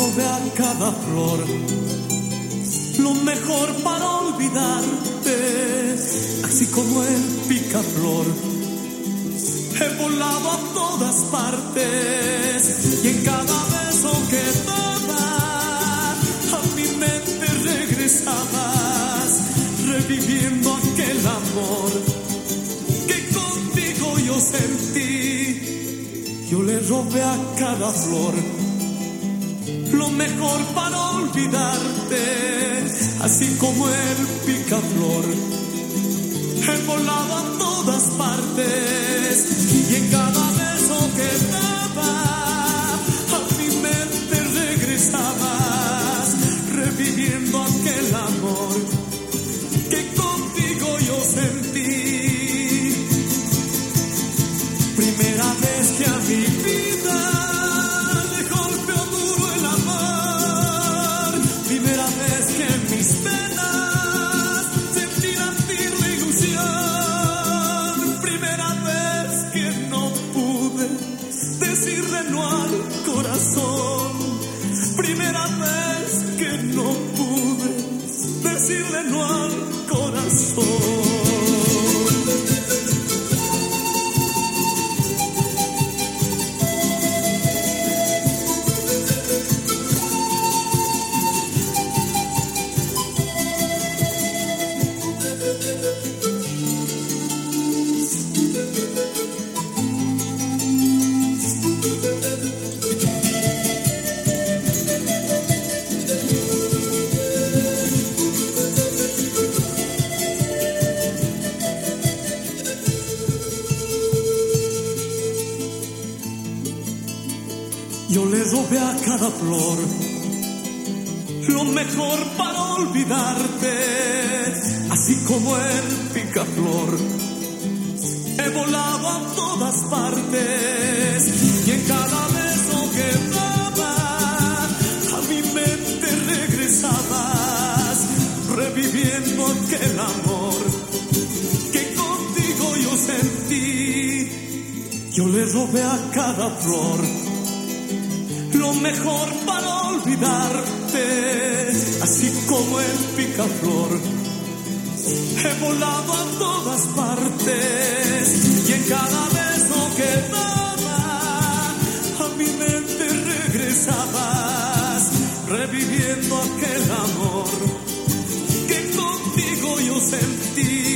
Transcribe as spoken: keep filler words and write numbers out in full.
robé a cada flor lo mejor para olvidarte, así como el picaflor. He volado a todas partes y en cada beso que daba a mi mente regresabas, reviviendo aquel amor que contigo yo sentí. Yo le robé a cada flor lo mejor para olvidarte, así como el picaflor. He volado a todas partes y en cada beso que daba a mi mente regresabas, reviviendo aquel amor que contigo yo sentí. Primera vez que a mi vida le golpeó duro el amor, primera vez que en mis penas sentí latir la ilusión, primera vez que no pude decirle no al corazón, primera vez que no pude decirle no al corazón. Yo le robé a cada flor lo mejor para olvidarte, así como el picaflor. He volado a todas partes y en cada beso que daba a mi mente regresabas, reviviendo aquel amor que contigo yo sentí. Yo le robé a cada flor lo mejor para olvidarte, así como el picaflor. He volado a todas partes y en cada beso que daba a mi mente regresabas, reviviendo aquel amor que contigo yo sentí.